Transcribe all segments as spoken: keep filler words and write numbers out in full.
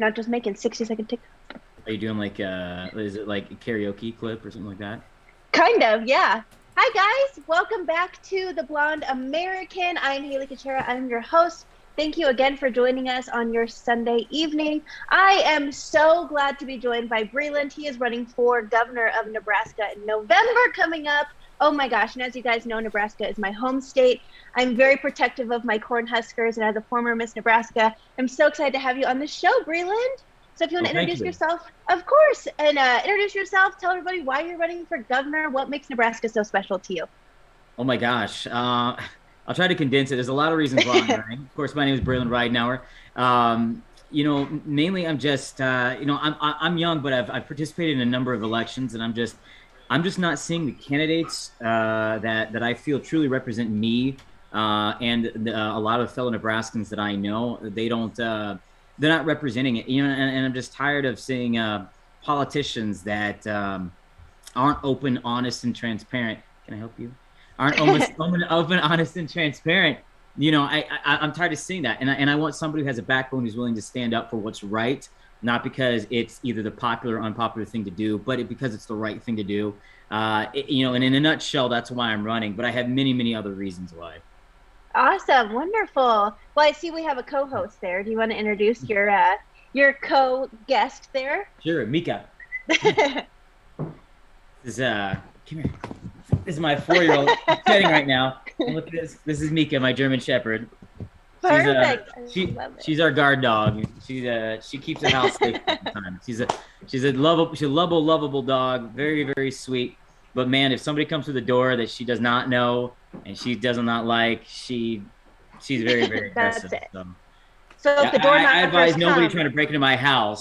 not just making sixty second TikToks. Are you doing like uh is it like a karaoke clip or something like that? Kind of, yeah. Hi guys, welcome back to The Blonde American. I'm Haley Kuchera. I'm your host. Thank you again for joining us on your Sunday evening. I am so glad to be joined by Breland. He is running for governor of Nebraska in November coming up. Oh my gosh, and as you guys know, Nebraska is my home state. I'm very protective of my Cornhuskers, and as a former Miss Nebraska, I'm so excited to have you on the show, Breland. So if you want Well, to thank introduce you. yourself, of course, and uh, introduce yourself, tell everybody why you're running for governor, what makes Nebraska so special to you. Oh my gosh. Uh, I'll try to condense it. There's a lot of reasons why I'm running. Of course, my name is Braylon Ridenauer. Um, you know, mainly I'm just, uh, you know, I'm I'm young, but I've I've participated in a number of elections, and I'm just I'm just not seeing the candidates uh, that that I feel truly represent me uh, and the, uh, a lot of fellow Nebraskans that I know. They don't, uh, they're not representing it. You know, and, and I'm just tired of seeing uh, politicians that um, aren't open, honest, and transparent. Can I help you? Aren't almost open, open, honest, and transparent. You know, I, I I'm tired of seeing that, and I, and I want somebody who has a backbone who's willing to stand up for what's right, not because it's either the popular or unpopular thing to do, but it, because it's the right thing to do. Uh, it, you know, and in a nutshell, that's why I'm running. But I have many, many other reasons why. Awesome, wonderful. Well, I see we have a co-host there. Do you want to introduce your uh, your co-guest there? Sure, Mika. This is uh, come here. This is my four-year-old petting right now. And look at this. This is Mika, my German Shepherd. Perfect. She's, uh, she, I love it. she's our guard dog. She's uh, she keeps the house safe all the time. She's a she's a lovable she's a lovable lovable dog. Very very sweet. But man, if somebody comes through the door that she does not know and she does not like, she she's very very That's aggressive. it. So, So if yeah, the door I, I advise knockers nobody come, trying to break into my house.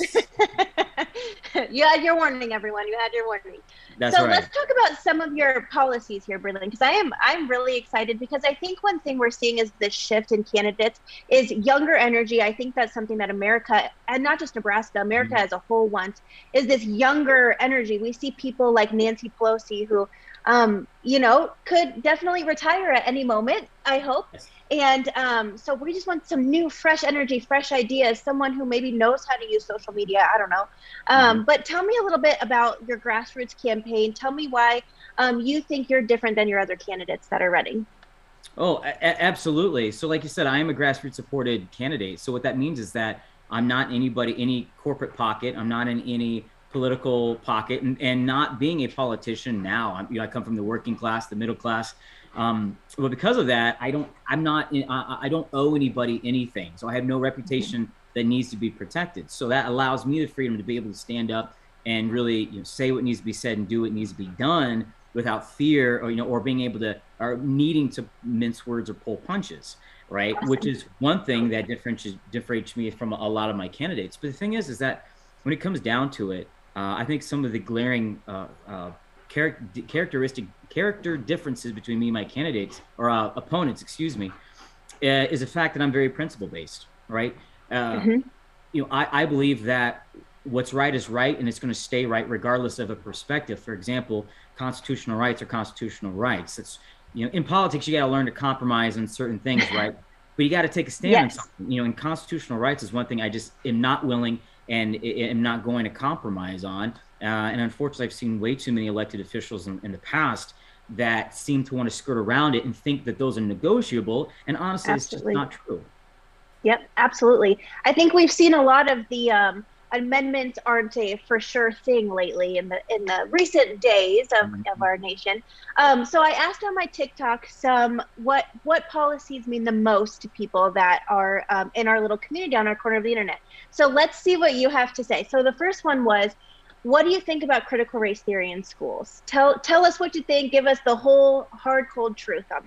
you had your warning, everyone. You had your warning. That's So right. let's talk about some of your policies here, Berlin, because I am I'm really excited because I think one thing we're seeing is this shift in candidates is younger energy. I think that's something that America, and not just Nebraska, America Mhm. as a whole wants, is this younger energy. We see people like Nancy Pelosi who, um, you know, could definitely retire at any moment, I hope. Yes. And um, so we just want some new, fresh energy, fresh ideas, someone who maybe knows how to use social media. I don't know. Um, Mhm. but tell me a little bit about your grassroots campaign. Tell me why um, you think you're different than your other candidates that are running. Oh, a- a- absolutely. So, like you said, I am a grassroots supported candidate. So, what that means is that I'm not anybody, any corporate pocket. I'm not in any political pocket, and, and not being a politician now. I'm, you know, I come from the working class, the middle class. Um, but because of that, I don't, I'm not, I, I don't owe anybody anything. So, I have no reputation that needs to be protected. So, that allows me the freedom to be able to stand up and really, you know, say what needs to be said and do what needs to be done without fear, or you know, or being able to, or needing to mince words or pull punches, right? Awesome. Which is one thing that differentiates differentiates me from a lot of my candidates. But the thing is, is that when it comes down to it, uh, I think some of the glaring uh, uh, char- characteristic character differences between me and my candidates or uh, opponents, excuse me, uh, is a fact that I'm very principle based, right? Uh, Mm-hmm. you know, I, I believe that what's right is right, and it's going to stay right regardless of a perspective. For example, constitutional rights are constitutional rights. It's, you know, in politics you got to learn to compromise on certain things, right? But you got to take a stand on Yes. something. You know, in constitutional rights is one thing I just am not willing and am not going to compromise on. Uh, and unfortunately, I've seen way too many elected officials in, in the past that seem to want to skirt around it and think that those are negotiable. And honestly, it's just Absolutely. not true. Yep, absolutely. I think we've seen a lot of the um, amendments aren't a for sure thing lately in the in the recent days of, of Mhm. our nation. Um, so I asked on my TikTok some what what policies mean the most to people that are um, in our little community on our corner of the internet. So let's see what you have to say. So the first one was, what do you think about critical race theory in schools? Tell tell us what you think. Give us the whole hard cold truth on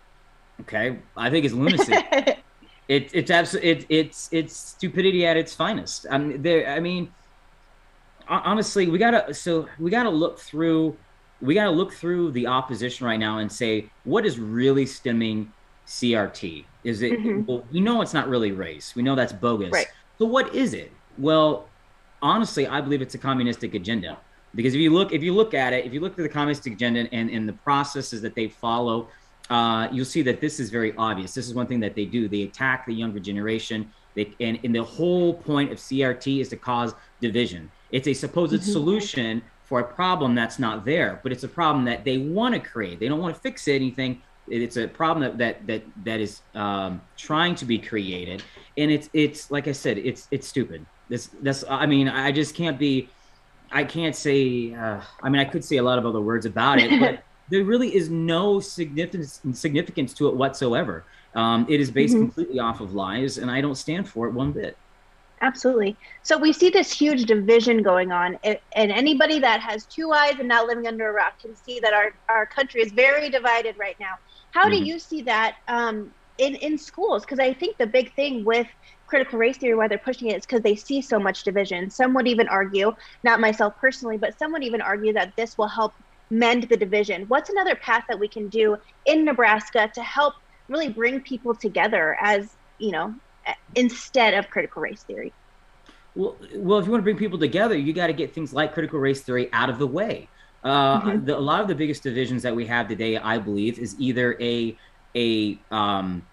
Okay, I think it's lunacy. that. It, it's absolutely it, it's it's stupidity at its finest. I mean, there. I mean, honestly, we gotta so we gotta look through we gotta look through the opposition right now and say what is really stemming C R T. Is it? Hmm. Well, we know it's not really race. We know that's bogus. Right. So what is it? Well, honestly, I believe it's a communistic agenda. Because if you look if you look at it, if you look at the communistic agenda and, and the processes that they follow, uh, you'll see that this is very obvious. This is one thing that they do. They attack the younger generation. They, and, and the whole point of C R T is to cause division. It's a supposed mm-hmm. solution for a problem that's not there, but it's a problem that they want to create. They don't want to fix anything. It's a problem that that that, that is um, trying to be created, and it's it's like I said, it's it's stupid. This this I mean, I just can't be. I can't say. Uh, I mean, I could say a lot of other words about it, but there really is no significance significance to it whatsoever. Um, it is based mm-hmm. completely off of lies, and I don't stand for it one bit. Absolutely. So we see this huge division going on, and anybody that has two eyes and not living under a rock can see that our, our country is very divided right now. How mm-hmm. do you see that um, in, in schools? Because I think the big thing with critical race theory, why they're pushing it, is because they see so much division. Some would even argue, not myself personally, but some would even argue that this will help mend the division. What's another path that we can do in Nebraska to help really bring people together as, you know, instead of critical race theory? Well, well, if you want to bring people together, you got to get things like critical race theory out of the way. Uh, mm-hmm. the, a lot of the biggest divisions that we have today, I believe, is either a a, um,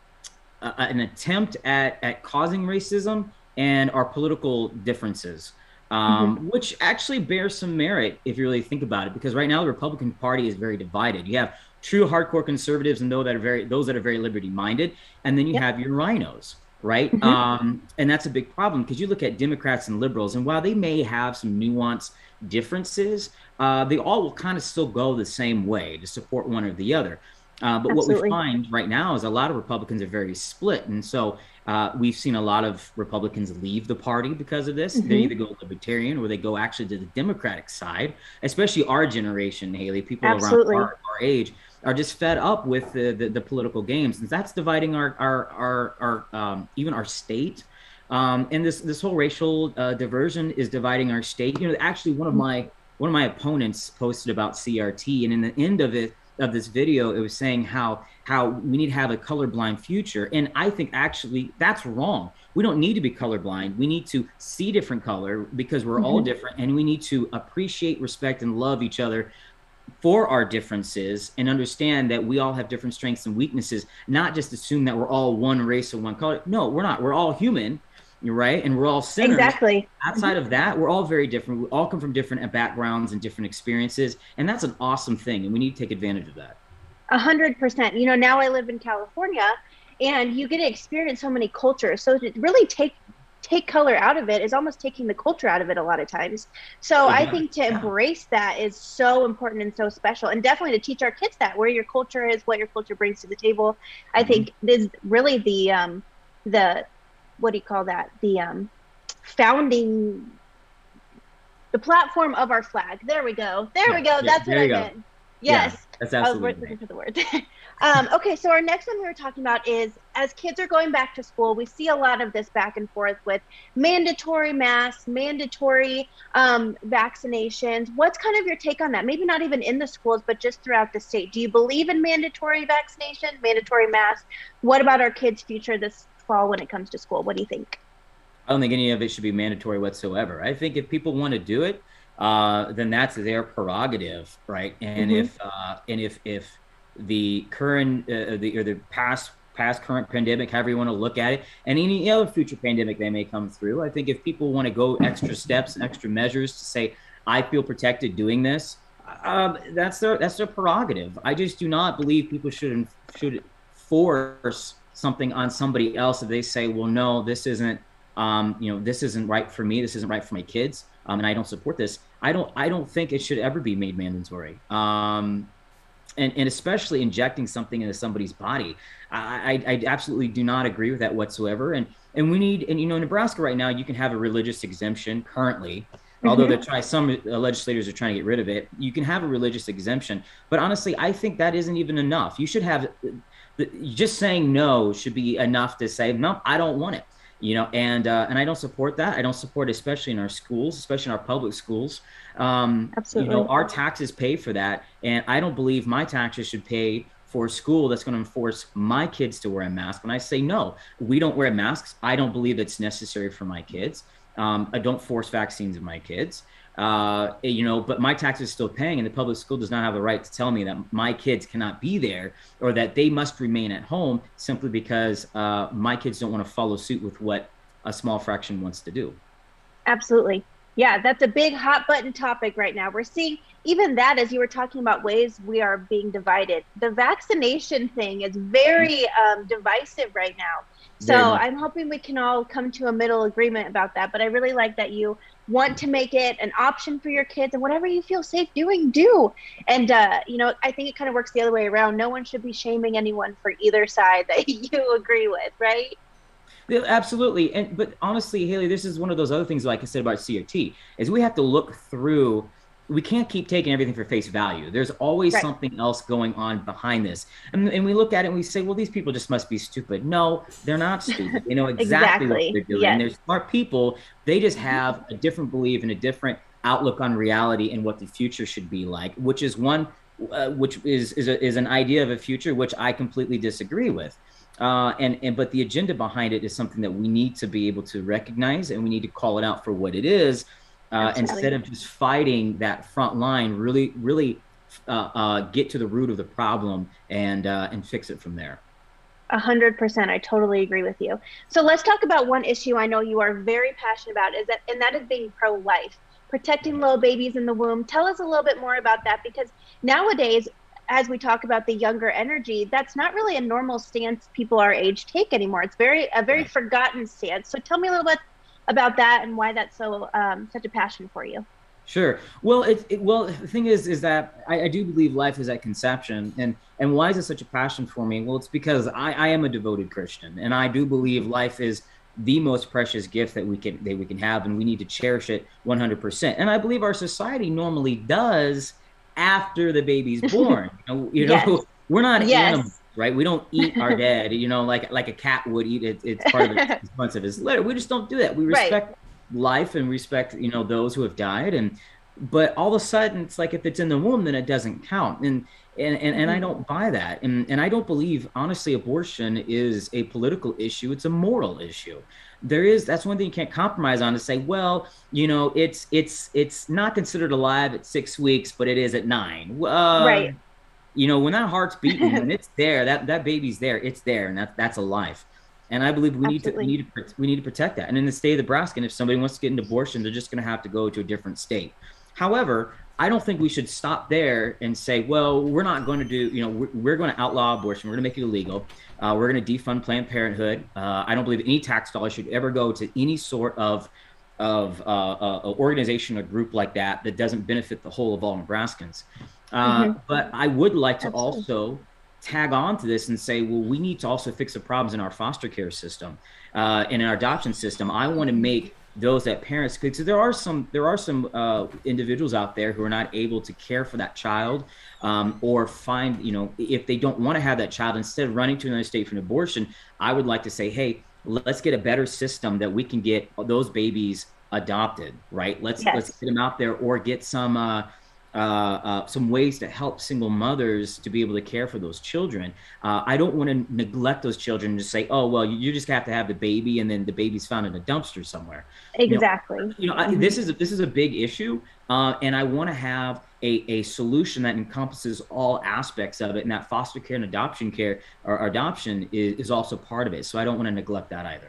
a an attempt at at causing racism and our political differences, um, mm-hmm. which actually bears some merit if you really think about it. Because right now the Republican Party is very divided. You have true hardcore conservatives and those that are very those that are very liberty minded, and then you yep. have your rhinos. Right. Mm-hmm. Um, and that's a big problem because you look at Democrats and liberals, and while they may have some nuanced differences, uh, they all will kind of still go the same way to support one or the other. Uh, but Absolutely. What we find right now is a lot of Republicans are very split. And so uh, we've seen a lot of Republicans leave the party because of this. Mm-hmm. They either go libertarian or they go actually to the Democratic side, especially our generation, Haley, people Absolutely. around our, our age are just fed up with the, the, the political games. And that's dividing our, our, our, our um, even our state. Um, and this, this whole racial uh, diversion is dividing our state. You know, actually one of my, one of my opponents posted about C R T, and in the end of it, of this video, it was saying how, how we need to have a colorblind future. And I think actually that's wrong. We don't need to be colorblind. We need to see different color because we're mm-hmm. all different, and we need to appreciate, respect, and love each other for our differences and understand that we all have different strengths and weaknesses, not just assume that we're all one race or one color. No, we're not. We're all human, you're right. And we're all sinners. Exactly. Outside of that, we're all very different. We all come from different backgrounds and different experiences. And that's an awesome thing. And we need to take advantage of that. A hundred percent. You know, now I live in California and you get to experience so many cultures. So to really take take color out of it is almost taking the culture out of it a lot of times. So yeah. I think to embrace that is so important and so special, and definitely to teach our kids that where your culture is, what your culture brings to the table. I mm-hmm. think is really the, um, the, what do you call that? The um, founding, the platform of our flag. There we go. There yeah, we go. Yeah, that's what I go. meant. Yes. Yeah, that's absolutely I was looking for the word. um, okay, so our next one we were talking about is as kids are going back to school, we see a lot of this back and forth with mandatory masks, mandatory um, vaccinations. What's kind of your take on that? Maybe not even in the schools, but just throughout the state. Do you believe in mandatory vaccination, mandatory masks? What about our kids' future this fall when it comes to school? What do you think? I don't think any of it should be mandatory whatsoever. I think if people want to do it, uh, then that's their prerogative, right? And mm-hmm. if uh, and if if the current uh, the or the past past current pandemic, however you want to look at it, and any other future pandemic that may come through, I think if people want to go extra steps and extra measures to say, I feel protected doing this, um, that's their that's their prerogative. I just do not believe people should should force something on somebody else if they say, well, no, this isn't. Um, you know, this isn't right for me. This isn't right for my kids, um, and I don't support this. I don't. I don't think it should ever be made mandatory, um, and and especially injecting something into somebody's body. I, I, I absolutely do not agree with that whatsoever. And and we need. And you know, Nebraska right now, you can have a religious exemption currently, mm-hmm. although they're trying. Some uh, legislators are trying to get rid of it. You can have a religious exemption, but honestly, I think that isn't even enough. You should have. Just saying no should be enough to say no. I don't want it. You know, and uh, and I don't support that. I don't support, especially in our schools, especially in our public schools. Um, Absolutely. You know, our taxes pay for that, and I don't believe my taxes should pay for a school that's going to enforce my kids to wear a mask. When I say no, we don't wear masks. I don't believe it's necessary for my kids. Um, I don't force vaccines in my kids. Uh, you know, but my tax is still paying, and the public school does not have the right to tell me that my kids cannot be there or that they must remain at home simply because uh, my kids don't want to follow suit with what a small fraction wants to do. Absolutely. Yeah, that's a big hot button topic right now. We're seeing even that as you were talking about ways we are being divided. The vaccination thing is very um, divisive right now. So Very much. I'm hoping we can all come to a middle agreement about that. But I really like that you want to make it an option for your kids, and whatever you feel safe doing, do. And, uh, you know, I think it kind of works the other way around. No one should be shaming anyone for either side that you agree with, right? Yeah, absolutely. And but honestly, Haley, this is one of those other things like I said about C R T, is we have to look through. We can't keep taking everything for face value. There's always Right. something else going on behind this. And, and we look at it and we say, well, these people just must be stupid. No, they're not stupid. They know exactly what Exactly. they're doing. And Yes. they're smart people. They just have a different belief and a different outlook on reality and what the future should be like, which is one, uh, which is is, a, is an idea of a future which I completely disagree with. Uh, and and but the agenda behind it is something that we need to be able to recognize, and we need to call it out for what it is, uh, instead Absolutely. of just fighting that front line. Really, really uh, uh, get to the root of the problem and uh, and fix it from there. A hundred percent. I totally agree with you. So let's talk about one issue I know you are very passionate about is that, and that is being pro-life, protecting little babies in the womb. Tell us a little bit more about that because nowadays, as we talk about the younger energy, that's not really a normal stance people our age take anymore. It's very a very Right. forgotten stance. So tell me a little bit about that and why that's so um, such a passion for you. Sure. Well, it, it well the thing is is that I, I do believe life is at conception, and and why is it such a passion for me? Well, it's because I, I am a devoted Christian, and I do believe life is the most precious gift that we can that we can have, and we need to cherish it one hundred percent. And I believe our society normally does after the baby's born. You know, you Yes. know we're not animals, Yes. right? We don't eat our dead, you know, like like a cat would eat it. It's part of its six months of its litter. We just don't do that. We Right. respect life and respect, you know, those who have died. And but all of a sudden it's like if it's in the womb, then it doesn't count. And and and, and I Mhm. don't buy that. And and I don't believe, honestly, abortion is a political issue. It's a moral issue. There is that's one thing you can't compromise on, to say, well, you know, it's it's it's not considered alive at six weeks, but it is at nine. Uh, Right. you know, when that heart's beating, when it's there, that that baby's there, it's there, and that that's a life. And I believe we need to we Absolutely. need to we need to protect that. And in the state of Nebraska, and if somebody wants to get an abortion, they're just going to have to go to a different state. However, I don't think we should stop there and say, well, we're not going to do, you know, we're, we're going to outlaw abortion. We're going to make it illegal. Uh, we're going to defund Planned Parenthood. Uh, I don't believe any tax dollars should ever go to any sort of of uh, uh, organization or group like that that doesn't benefit the whole of all Nebraskans. Uh, Hmm. but I would like to Absolutely. also tag on to this and say, well, we need to also fix the problems in our foster care system, uh, and in our adoption system. I want to make those that parents could. So there are some there are some uh, individuals out there who are not able to care for that child, um, or find, you know, if they don't want to have that child, instead of running to another state for an abortion, I would like to say, hey, let's get a better system that we can get those babies adopted, right? Let's let's Yes. get them out there, or get some uh, uh, uh, some ways to help single mothers to be able to care for those children. Uh, I don't want to neglect those children and just say, oh, well, you, you just have to have the baby, and then the baby's found in a dumpster somewhere. You know, Exactly. you know, I, Hmm. this is this is a big issue, uh, and I want to have a, a solution that encompasses all aspects of it, and that foster care and adoption care or adoption is, is also part of it. So I don't want to neglect that either.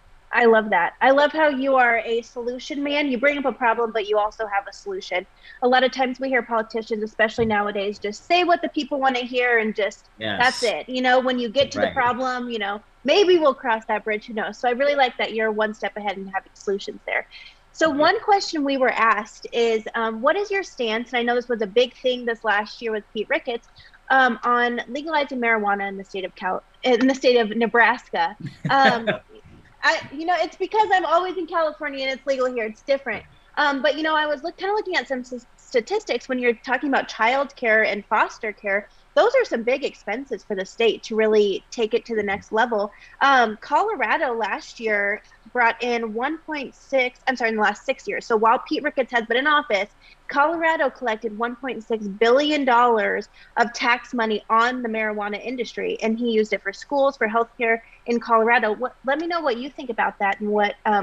I love that. I love how you are a solution man. You bring up a problem, but you also have a solution. A lot of times we hear politicians, especially nowadays, just say what the people want to hear and just that's Yes, it. You know, when you get to the right. problem, you know, maybe we'll cross that bridge. Who knows? So I really like that you're one step ahead and having solutions there. So Thank you. one question we were asked is, um, what is your stance? And I know this was a big thing this last year with Pete Ricketts, um, on legalizing marijuana in the state of Cal in the state of Nebraska. Um, I, you know, it's because I'm always in California and it's legal here. It's different. Um, but you know, I was look, kind of looking at some s- statistics when you're talking about child care and foster care. Those are some big expenses for the state to really take it to the next level. Um, Colorado last year brought in one point six. I'm sorry, in the last six years. So while Pete Ricketts has been in office, Colorado collected one point six billion dollars of tax money on the marijuana industry, and he used it for schools, for healthcare in Colorado. What, let me know what you think about that and what um,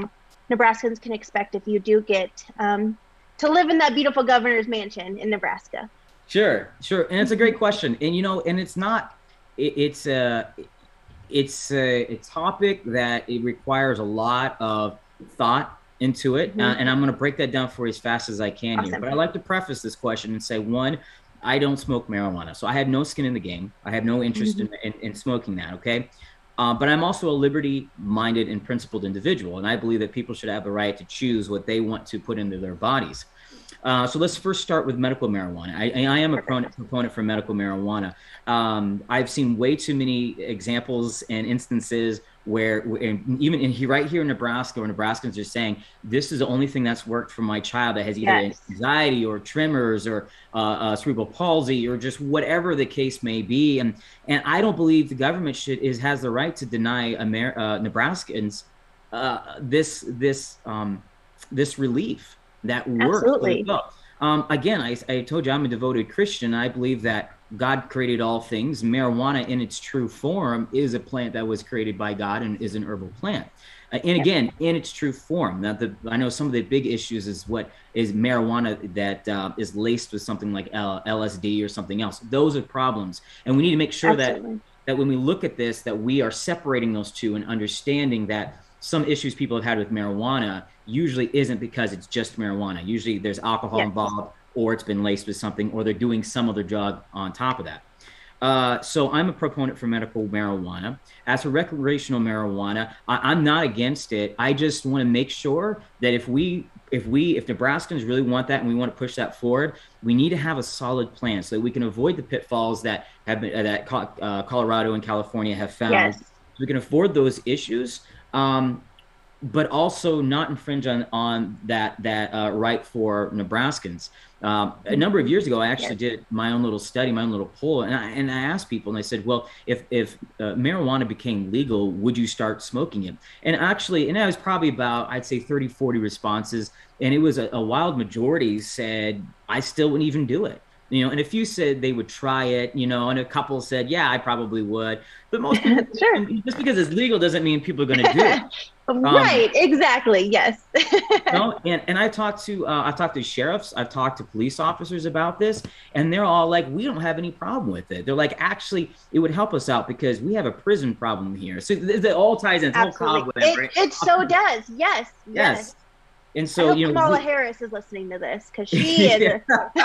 Nebraskans can expect if you do get um, to live in that beautiful governor's mansion in Nebraska? Sure, sure, and it's a great question, and you know, and it's not, it, it's a, it's a, a topic that it requires a lot of thought into it, uh, Mm-hmm. and I'm going to break that down for you as fast as I can here. Awesome. But I like to preface this question and say, one, I don't smoke marijuana, so I have no skin in the game. I have no interest Mm-hmm. in, in, in smoking that. Okay. Uh, but I'm also a liberty-minded and principled individual, and I believe that people should have the right to choose what they want to put into their bodies. Uh, so let's first start with medical marijuana. I, I am a proponent, proponent for medical marijuana. Um, I've seen way too many examples and instances where, even in here, right here in Nebraska, where Nebraskans are saying, this is the only thing that's worked for my child that has either Yes. anxiety or tremors or uh, uh, cerebral palsy or just whatever the case may be. And and I don't believe the government should is has the right to deny Amer- uh, Nebraskans uh, this this um, this relief that works really Absolutely. well. Um, again, I, I told you I'm a devoted Christian. I believe that God created all things. Marijuana, in its true form, is a plant that was created by God and is an herbal plant. Uh, and again, in its true form. Now, the, I know some of the big issues is what is marijuana that uh, is laced with something like L- LSD or something else. Those are problems, and we need to make sure Absolutely. that that when we look at this, that we are separating those two and understanding that some issues people have had with marijuana usually isn't because it's just marijuana. Usually there's alcohol Yes. involved, or it's been laced with something, or they're doing some other drug on top of that. Uh, so I'm a proponent for medical marijuana. As for recreational marijuana, I, I'm not against it. I just want to make sure that if we, if we, if Nebraskans really want that and we want to push that forward, we need to have a solid plan so that we can avoid the pitfalls that have been that uh, Colorado and California have found. Yes. So we can afford those issues. Um, but also not infringe on on that that uh, right for Nebraskans. Um, a number of years ago, I actually Yes. did my own little study, my own little poll, and I, and I asked people, and I said, "Well, if if uh, marijuana became legal, would you start smoking it?" And actually, and that was probably about, I'd say, thirty, forty responses, and it was a, a wild majority said, "I still wouldn't even do it." You know, and a few said they would try it, you know, and a couple said, "Yeah, I probably would." But most people, Sure. just because it's legal doesn't mean people are going to do it. Um, Right. Exactly. Yes. no, and and I talked to uh, I've talked to sheriffs, I've talked to police officers about this, and they're all like, "We don't have any problem with it." They're like, "Actually, it would help us out because we have a prison problem here." So it all ties in. It's whole Absolutely. cobweb, It, right? it so does. Yes. Yes. Yes. And I so, hope you know, Kamala we- Harris is listening to this because she is.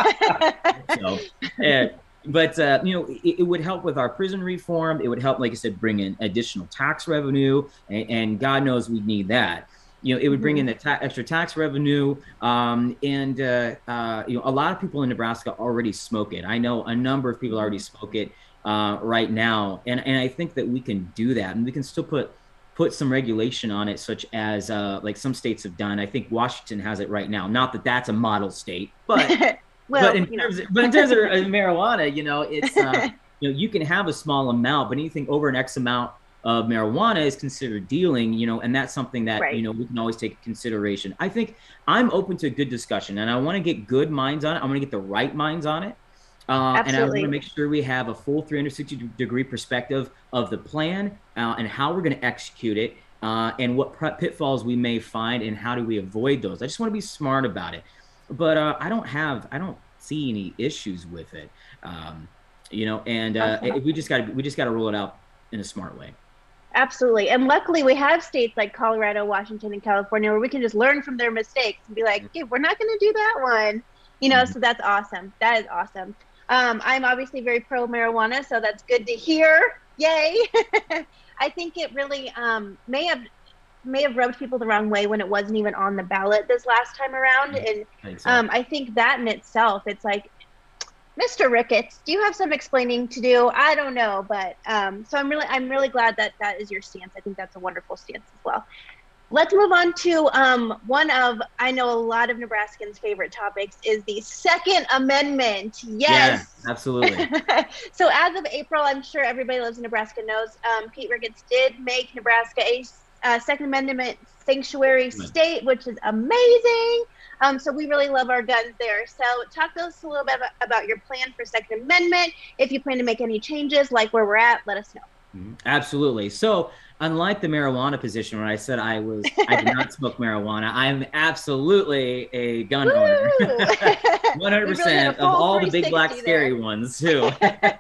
so, uh, but uh, you know, it, it would help with our prison reform. It would help, like I said, bring in additional tax revenue, and, and God knows we need that. You know, it would bring in the ta- extra tax revenue, um, and uh, uh, you know, a lot of people in Nebraska already smoke it. I know a number of people already smoke it uh, right now, and and I think that we can do that, and we can still put put some regulation on it, such as uh, like some states have done. I think Washington has it right now. Not that that's a model state, but well, but in you know. terms of, but in terms of marijuana, you know, it's uh, you know, you can have a small amount, but anything over an X amount of marijuana is considered dealing, you know, and that's something that Right. you know we can always take into consideration. I think I'm open to a good discussion, and I want to get good minds on it. I want to get the right minds on it. Uh, and I want Absolutely. to make sure we have a full three hundred sixty degree perspective of the plan uh, and how we're going to execute it, uh, and what pr- pitfalls we may find and how do we avoid those. I just want to be smart about it, but uh, I don't have, I don't see any issues with it, um, you know. And uh, Awesome. we just got, we just got to roll it out in a smart way. Absolutely. And luckily, we have states like Colorado, Washington, and California where we can just learn from their mistakes and be like, "Hey, we're not going to do that one." You know, Mhm. so that's awesome. That is awesome. Um, I'm obviously very pro marijuana, so that's good to hear. Yay. I think it really um, may have may have rubbed people the wrong way when it wasn't even on the ballot this last time around. And I think so. um, I think that in itself, it's like, Mister Ricketts, do you have some explaining to do? I don't know, but um, so I'm really, I'm really glad that that is your stance. I think that's a wonderful stance as well. Let's move on to um, one of, I know a lot of Nebraskans' favorite topics is the Second Amendment. Yes. Yeah, absolutely. So as of April, I'm sure everybody lives in Nebraska knows, um, Pete Ricketts did make Nebraska a uh, Second Amendment sanctuary state, which is amazing. Um, so we really love our guns there. So talk to us a little bit about, about your plan for Second Amendment. If you plan to make any changes, like where we're at, let us know. Mhm. Absolutely. So unlike the marijuana position where I said I was, I did not smoke marijuana. I'm absolutely a gun owner. We really had a one hundred percent of full all the big black three sixty there. scary ones too.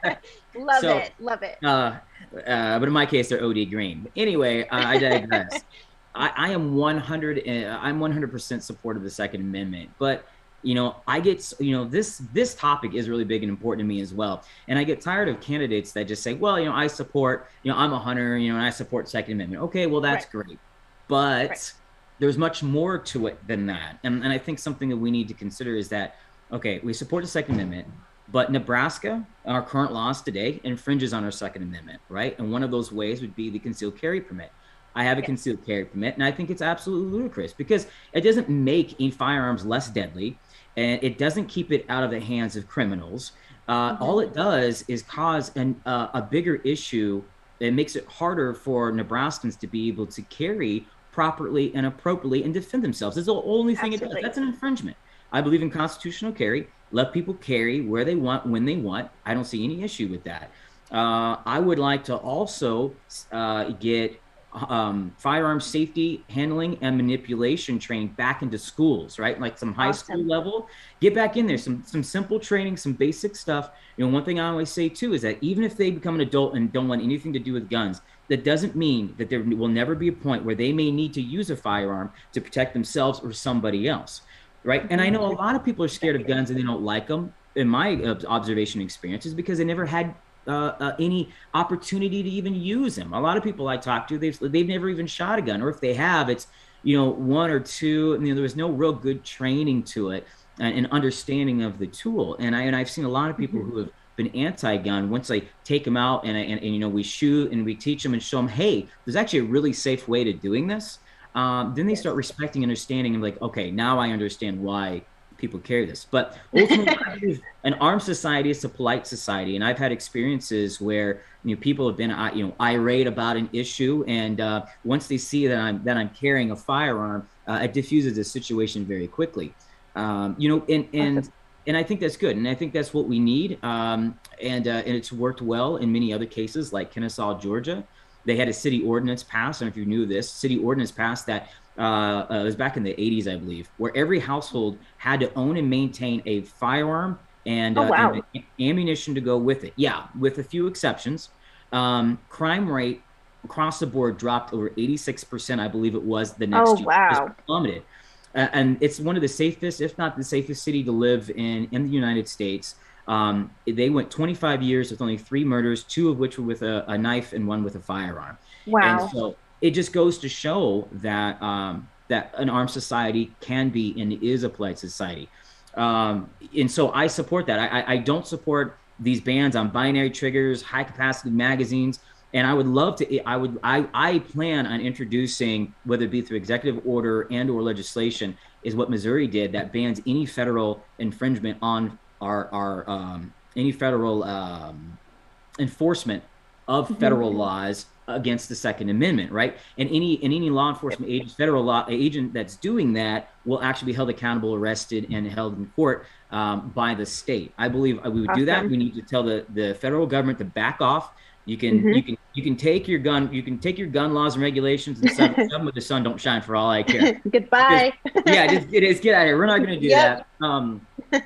Love So, it. Love it. uh, uh, but in my case, they're O D green. But anyway, uh, I digress. I, I am one hundred. Uh, I'm one hundred percent support of the Second Amendment. But you know, I get you know this this topic is really big and important to me as well. And I get tired of candidates that just say, well, you know, I support. You know, I'm a hunter. You know, and I support Second Amendment. Okay, well, that's Right. great. But Right. there's much more to it than that. And and I think something that we need to consider is that okay, we support the Second Amendment. But Nebraska, our current laws today, infringes on our Second Amendment, right? And one of those ways would be the concealed carry permit. I have a Yes. concealed carry permit, and I think it's absolutely ludicrous because it doesn't make any firearms less deadly, and it doesn't keep it out of the hands of criminals. Uh, Mm-hmm. All it does is cause an, uh, a bigger issue. It makes it harder for Nebraskans to be able to carry properly and appropriately and defend themselves. That's the only thing it does. Absolutely. That's an infringement. I believe in constitutional carry. Let people carry where they want, when they want. I don't see any issue with that. Uh, I would like to also uh, get um, firearm safety, handling, and manipulation training back into schools, right? Like some high Awesome. school level. Get back in there, some some simple training, some basic stuff. You know, one thing I always say too is that even if they become an adult and don't want anything to do with guns, that doesn't mean that there will never be a point where they may need to use a firearm to protect themselves or somebody else. Right. And I know a lot of people are scared of guns and they don't like them. In my uh, observation experience is because they never had uh, uh, any opportunity to even use them. A lot of people I talk to, they've, they've never even shot a gun, or if they have, it's, you know, one or two, and you know, there was no real good training to it and, and understanding of the tool. And I, and I've seen a lot of people who have been anti-gun. Once I take them out and, and, and, you know, we shoot and we teach them and show them, hey, there's actually a really safe way to doing this. Um, then they start respecting, understanding, and like, okay, now I understand why people carry this. But ultimately, an armed society is a polite society, and I've had experiences where you know people have been uh, you know irate about an issue, and uh, once they see that I'm that I'm carrying a firearm, uh, it diffuses the situation very quickly. Um, you know, and and Awesome. and I think that's good, and I think that's what we need. Um, and uh, and it's worked well in many other cases, like Kennesaw, Georgia. They had a city ordinance passed. I don't know if you knew this. City ordinance passed that uh, uh, it was back in the eighties, I believe, where every household had to own and maintain a firearm and, Oh, uh, wow. and ammunition to go with it. Yeah, with a few exceptions. Um, crime rate across the board dropped over eighty-six percent, I believe it was the next Oh, year. Just wow. plummeted. Uh, and it's one of the safest, if not the safest city to live in in the United States. Um, they went twenty-five years with only three murders, two of which were with a, a knife and one with a firearm. And Wow. so it just goes to show that um, that an armed society can be and is a polite society. Um, and so I support that. I, I, I don't support these bans on binary triggers, high capacity magazines. And I would love to, I would, I, I plan on introducing, whether it be through executive order and or legislation, is what Missouri did that bans any federal infringement on our, our um, any federal um, enforcement of Mhm. federal laws against the Second Amendment, right? And any and any law enforcement agent, federal law agent that's doing that will actually be held accountable, arrested, and held in court um, by the state. I believe we would do that. Awesome. We need to tell the the federal government to back off. You can Mhm. you can you can take your gun you can take your gun laws and regulations and stuff. Some with the sun don't shine for all I care. Goodbye. Just, yeah, just it is get out of here. We're not going to do Yep. that. Um,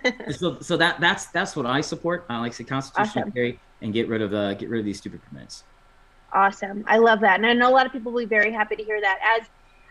so so that that's that's what I support. I like the constitutional Awesome. carry and get rid of uh, get rid of these stupid permits. Awesome. I love that. And I know a lot of people will be very happy to hear that, as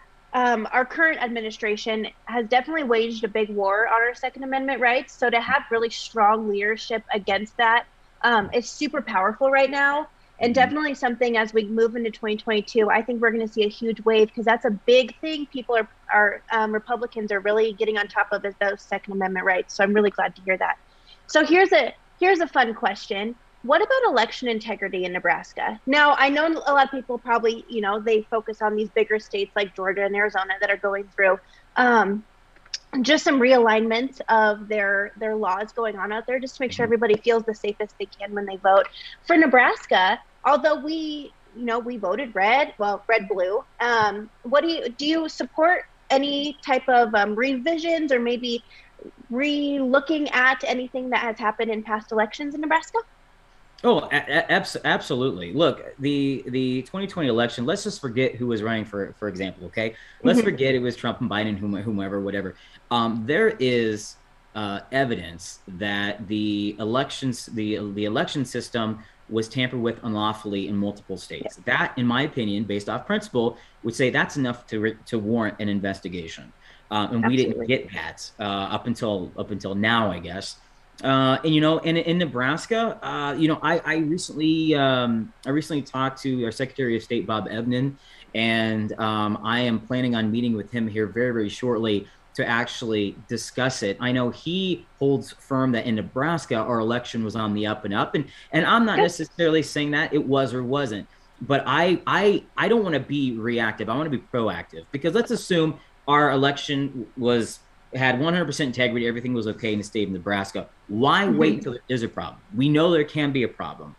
um, our current administration has definitely waged a big war on our Second Amendment rights. So to have really strong leadership against that um, is super powerful right now. And definitely something as we move into twenty twenty-two, I think we're going to see a huge wave, because that's a big thing people are, are um, Republicans are really getting on top of, is those Second Amendment rights. So I'm really glad to hear that. So here's a here's a fun question. What about election integrity in Nebraska? Now, I know a lot of people probably, you know, they focus on these bigger states like Georgia and Arizona that are going through um, just some realignments of their their laws going on out there, just to make sure everybody feels the safest they can when they vote. For Nebraska, although we, you know, we voted red, well, red blue. Um, what do you do? You support any type of um, revisions, or maybe re-looking at anything that has happened in past elections in Nebraska? Oh, a- a- abs- absolutely. Look, the the twenty twenty election, let's just forget who was running for for example, okay? Let's Hmm. forget it was Trump and Biden, whom- whomever, whatever. Um, there is uh, evidence that the elections, the the election system was tampered with unlawfully in multiple Yeah, states. That, in my opinion, based off principle, would say that's enough to re- to warrant an investigation. Um, and we didn't absolutely. get that uh, up until up until now, I guess. Uh, and you know, in in Nebraska, uh, you know, I I recently um, I recently talked to our Secretary of State Bob Ebnen, and um, I am planning on meeting with him here very very shortly to actually discuss it. I know he holds firm that in Nebraska our election was on the up and up, and and I'm not Good. necessarily saying that it was or wasn't, but I I I don't want to be reactive. I want to be proactive because let's assume our election was had one hundred percent integrity, everything was okay in the state of Nebraska. Why wait Hmm. until there's a problem? We know there can be a problem.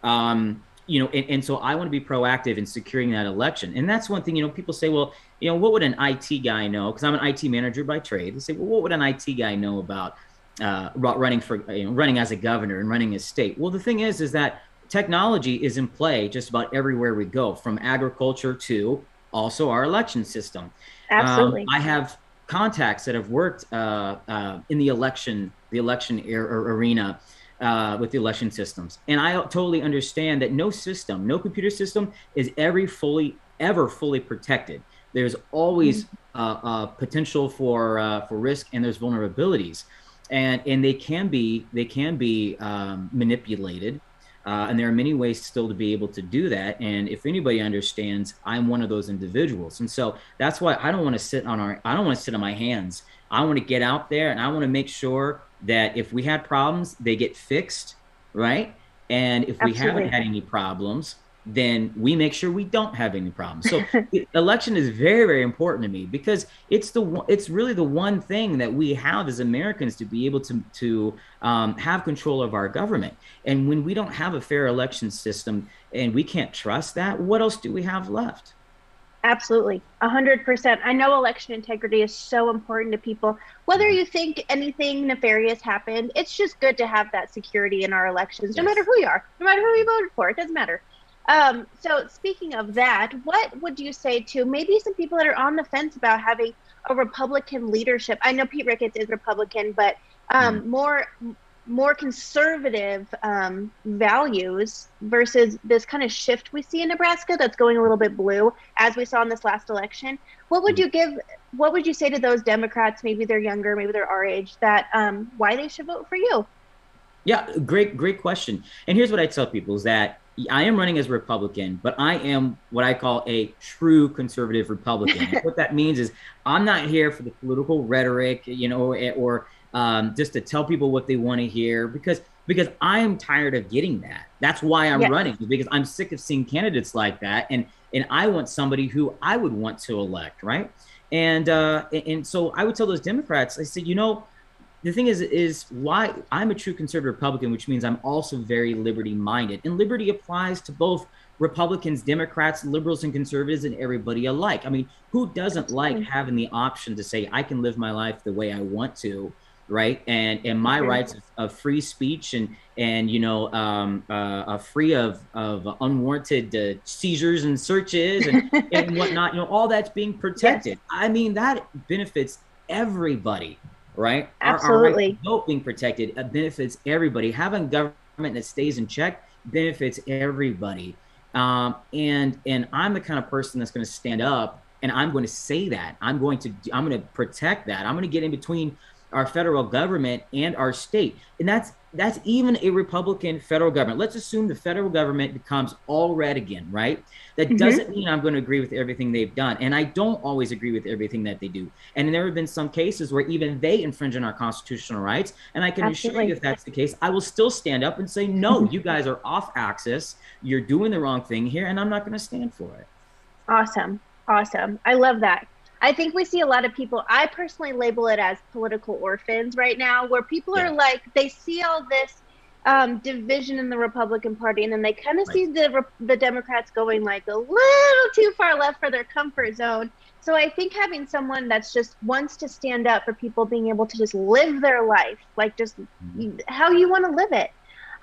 Um, you know, and, and so I want to be proactive in securing that election. And that's one thing, you know, people say, well, you know, what would an I T guy know? Because I'm an I T manager by trade. They say, well, what would an I T guy know about uh, running for, you know, running as a governor and running a state? Well, the thing is, is that technology is in play just about everywhere we go, from agriculture to also our election system. Um, Absolutely. I have contacts that have worked uh, uh, in the election, the election arena uh, with the election systems, and I totally understand that no system, no computer system, is ever fully ever fully protected. There's always uh, uh, potential for uh, for risk, and there's vulnerabilities, and and they can be they can be um, manipulated. Uh, and there are many ways still to be able to do that. And if anybody understands, I'm one of those individuals. And so that's why I don't want to sit on our, I don't want to sit on my hands. I want to get out there and I want to make sure that if we had problems, they get fixed, right? And if we haven't Absolutely. had any problems, then we make sure we don't have any problems. So the election is very, very important to me because it's the it's really the one thing that we have as Americans to be able to to um, have control of our government. And when we don't have a fair election system and we can't trust that, what else do we have left? Absolutely. A hundred percent. I know election integrity is so important to people. Whether Mhm. you think anything nefarious happened, it's just good to have that security in our elections, no matter Yes. who you are, no matter who you voted for. It doesn't matter. Um, so speaking of that, what would you say to maybe some people that are on the fence about having a Republican leadership? I know Pete Ricketts is Republican, but Mhm. um, more more conservative um, values versus this kind of shift we see in Nebraska that's going a little bit blue, as we saw in this last election. What would Mhm. you give? What would you say to those Democrats? Maybe they're younger, maybe they're our age. That um, why they should vote for you? Yeah, great, great question. And here's what I tell people is that I am running as a Republican, but I am what I call a true conservative Republican. And what that means is I'm not here for the political rhetoric, you know, or, or um, just to tell people what they want to hear because because I'm tired of getting that. That's why I'm Yes, running because I'm sick of seeing candidates like that, and and I want somebody who I would want to elect, right? And uh, and so I would tell those Democrats, I said, you know, the thing is is why I'm a true conservative Republican, which means I'm also very liberty minded, and liberty applies to both Republicans, Democrats, liberals, and conservatives, and everybody alike. I mean, who doesn't like absolutely. having the option to say I can live my life the way I want to, right? And and my Hmm. rights of, of free speech and and you know um, uh, free of of unwarranted uh, seizures and searches and and whatnot. You know, all that's being Yes, protected. I mean, that benefits everybody, right? Our, our right to absolutely. vote being protected uh, benefits everybody. Having government that stays in check benefits everybody. Um, and and I'm the kind of person that's going to stand up and I'm going to say that I'm going to I'm going to protect that. I'm going to get in between our federal government and our state, and that's that's even a Republican federal government. Let's assume the federal government becomes all red again, right? That Hmm. doesn't mean I'm going to agree with everything they've done, and I don't always agree with everything that they do. And there have been some cases where even they infringe on our constitutional rights. And I can assure you, Absolutely. if that's the case, I will still stand up and say, no, you guys are off axis. You're doing the wrong thing here, and I'm not going to stand for it. Awesome. Awesome. I love that. I think we see a lot of people, I personally label it as political orphans right now, where people are Yeah, like, they see all this um, division in the Republican Party, and then they kind of right. see the the Democrats going like a little too far left for their comfort zone. So I think having someone that's just wants to stand up for people being able to just live their life, like just Mhm. how you want to live it.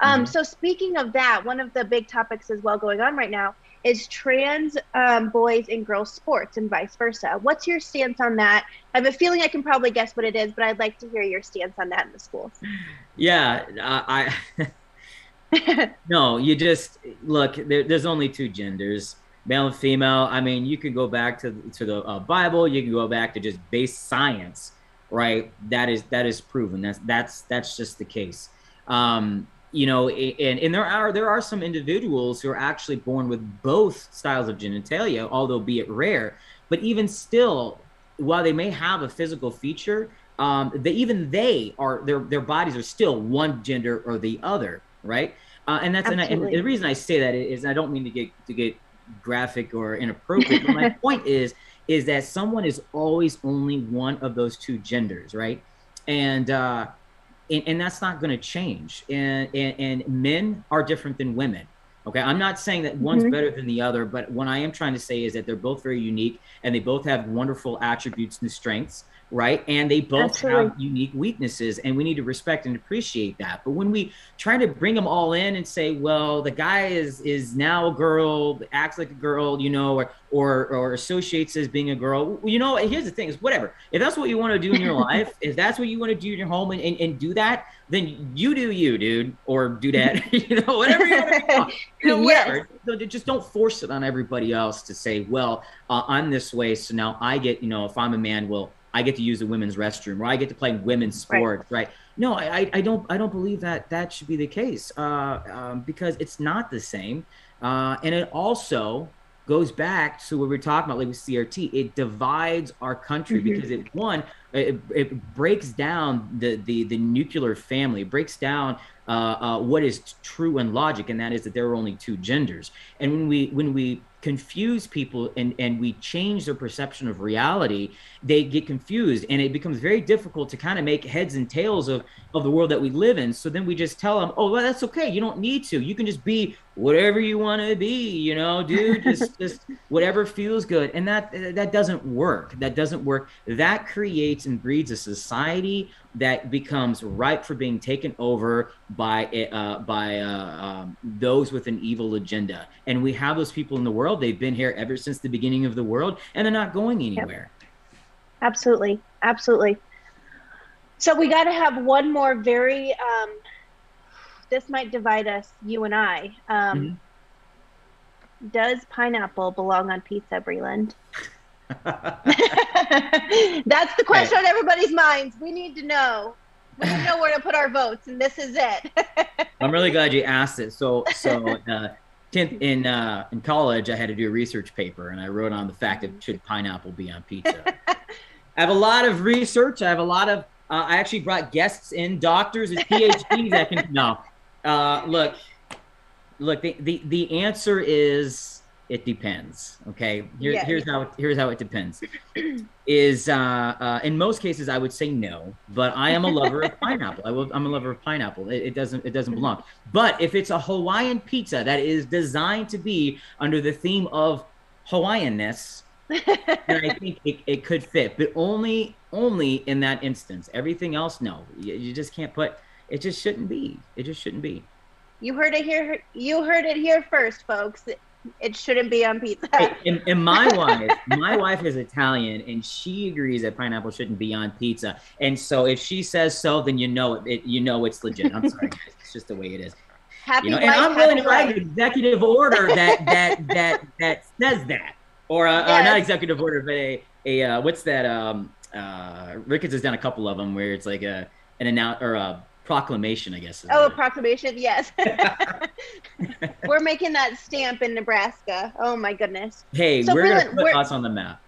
Um, Mm-hmm. so speaking of that, one of the big topics as well going on right now is trans um, boys and girls sports and vice versa. What's your stance on that? I have a feeling I can probably guess what it is, but I'd like to hear your stance on that in the schools. Yeah, I, I no, you just look. There, there's only two genders, male and female. I mean, you could go back to to the uh, Bible. You can go back to just base science, right? That is that is proven. That's that's that's just the case. Um, you know, and and there are there are some individuals who are actually born with both styles of genitalia, although be it rare. But even still, while they may have a physical feature, um, they even they are their their bodies are still one gender or the other, right? Uh, and that's and, I, and the reason I say that is I don't mean to get to get graphic or inappropriate, but my point is is that someone is always only one of those two genders, right? And uh, and, and that's not going to change. And, and and men are different than women. Okay, I'm not saying that one's mm-hmm. better than the other, but what I am trying to say is that they're both very unique and they both have wonderful attributes and strengths, right? And they both Absolutely. Have unique weaknesses, and we need to respect and appreciate that. But when we try to bring them all in and say, well, the guy is is now a girl, acts like a girl, you know, or or, or associates as being a girl, you know, here's the thing, is whatever. If that's what you want to do in your life, if that's what you want to do in your home and, and, and do that, then you do you, dude, or do that, you know, whatever you want to do. You know, whatever. Yes. Just don't force it on everybody else to say, well, uh, I'm this way, so now I get, you know, if I'm a man, well, I get to use the women's restroom, or I get to play women's sports, right? right? No, I, I don't, I don't believe that that should be the case, uh, um, because it's not the same, uh, and it also goes back to what we're talking about, like with C R T. It divides our country mm-hmm. because it one, it, it breaks down the the the nuclear family, it breaks down uh, uh, what is true and logic, and that is that there are only two genders. And when we when we confuse people and and we change their perception of reality, they get confused, and it becomes very difficult to kind of make heads and tails of of the world that we live in. So then we just tell them, oh, well, that's okay, you don't need to, you can just be whatever you want to be, you know, dude, just just whatever feels good. And that that doesn't work. That doesn't work. That creates and breeds a society that becomes ripe for being taken over by uh, by uh, um, those with an evil agenda. And we have those people in the world. They've been here ever since the beginning of the world, and they're not going anywhere. Yep. Absolutely, absolutely. So we got to have one more very. Um, this might divide us, you and I. Um, mm-hmm. Does pineapple belong on pizza, Breland? That's the question okay. on everybody's minds. We need to know. We need to know where to put our votes, and this is it. I'm really glad you asked it. So, so uh, tenth, in uh, in college, I had to do a research paper, and I wrote on the fact that should pineapple be on pizza. I have a lot of research. I have a lot of. Uh, I actually brought guests in, doctors and PhDs that can. No, uh, look, look. The, the the answer is. It depends. Okay. Here, yeah, here's yeah. how. Here's how it depends. Is uh, uh, in most cases I would say no, but I am a lover of pineapple. I will. I'm a lover of pineapple. It, it doesn't. It doesn't belong. But if it's a Hawaiian pizza that is designed to be under the theme of Hawaiianness, then I think it, it could fit. But only only in that instance. Everything else, no. You, you just can't put. It just shouldn't be. It just shouldn't be. You heard it here. You heard it here first, folks. It shouldn't be on pizza. and, and my wife, my wife is Italian, and she agrees that pineapple shouldn't be on pizza. And so, if she says so, then you know it. it you know it's legit. I'm sorry, guys. It's just the way it is. Happy you know? wife, and I'm willing to write an executive order that that that that says that, or uh, yes. uh, not executive order, but a a uh, what's that? Um, uh, Ricketts has done a couple of them where it's like a an announce or a proclamation, I guess. Oh, a proclamation, yes. We're making that stamp in Nebraska. Oh my goodness. Hey, so we're going to put us on the map.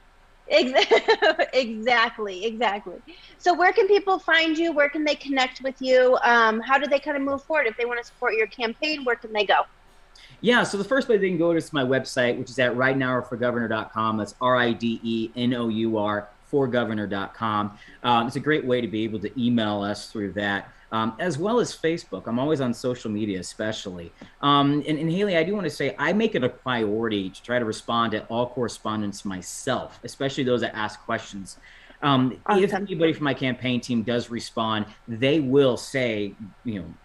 Exactly, exactly. So where can people find you? Where can they connect with you? Um, how do they kind of move forward? If they want to support your campaign, where can they go? Yeah, so the first place they can go is my website, which is at right now for governor dot com. That's R I D E N O U R for governor dot com. Um, it's a great way to be able to email us through that. Um, as well as Facebook. I'm always on social media, especially. Um, and, and Haley, I do want to say I make it a priority to try to respond to all correspondence myself, especially those that ask questions. Um, awesome. If anybody from my campaign team does respond, they will say, you know,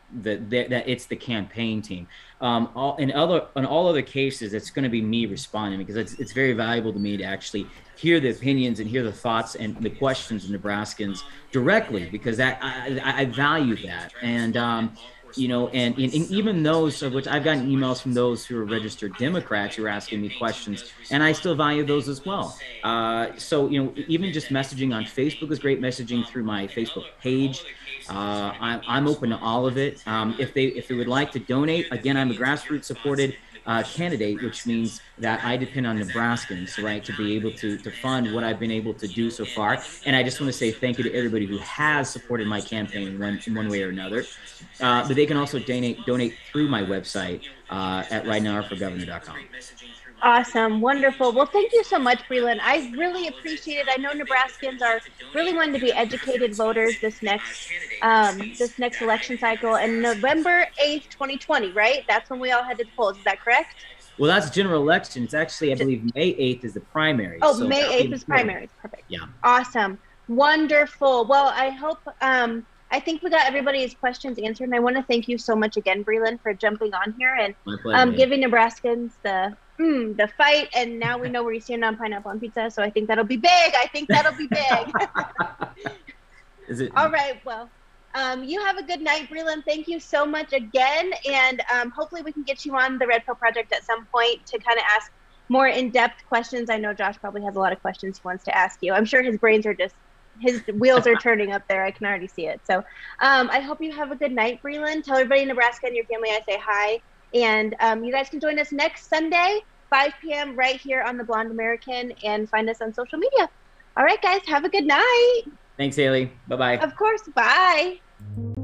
that that it's the campaign team. Um, all, in other in all other cases, it's going to be me responding, because it's it's very valuable to me to actually hear the opinions and hear the thoughts and the questions of Nebraskans directly, because that I, I, I value that. And um, you know, and, and, and even those of which I've gotten emails from those who are registered Democrats who are asking me questions, and I still value those as well. Uh, so, you know, even just messaging on Facebook is great, messaging through my Facebook page. Uh, I'm, I'm open to all of it. Um, if they if they would like to donate, again, I'm a grassroots supported uh, candidate, which means that I depend on Nebraskans, right, to be able to to fund what I've been able to do so far. And I just want to say thank you to everybody who has supported my campaign in one, in one way or another. Uh, but they can also donate donate through my website uh, at right now for governor dot com. Awesome. Wonderful. Well, thank you so much, Breland. I really appreciate it. I know Nebraskans are really wanting to be educated voters this next um, this next election cycle. And November eighth, twenty twenty, right? That's when we all head to the polls. Is that correct? Well, that's general election. It's actually, I believe, May eighth is the primary. Oh, so May eighth is primary. Perfect. Yeah. Awesome. Wonderful. Well, I hope, um, I think we got everybody's questions answered. And I want to thank you so much again, Breland, for jumping on here and um, giving Nebraskans the Mm, the fight, and now we know where you stand on pineapple on pizza, so I think that'll be big. I think that'll be big. Is it? All right, well, um, you have a good night, Breland. Thank you so much again, and um, hopefully we can get you on the Red Pill Project at some point to kind of ask more in-depth questions. I know Josh probably has a lot of questions he wants to ask you. I'm sure his brains are just, his wheels are turning up there. I can already see it. So um, I hope you have a good night, Breland. Tell everybody in Nebraska and your family I say hi. And um, you guys can join us next Sunday, five p.m. right here on The Blonde American, and find us on social media. All right, guys, have a good night. Thanks, Haley. Bye-bye. Of course. Bye.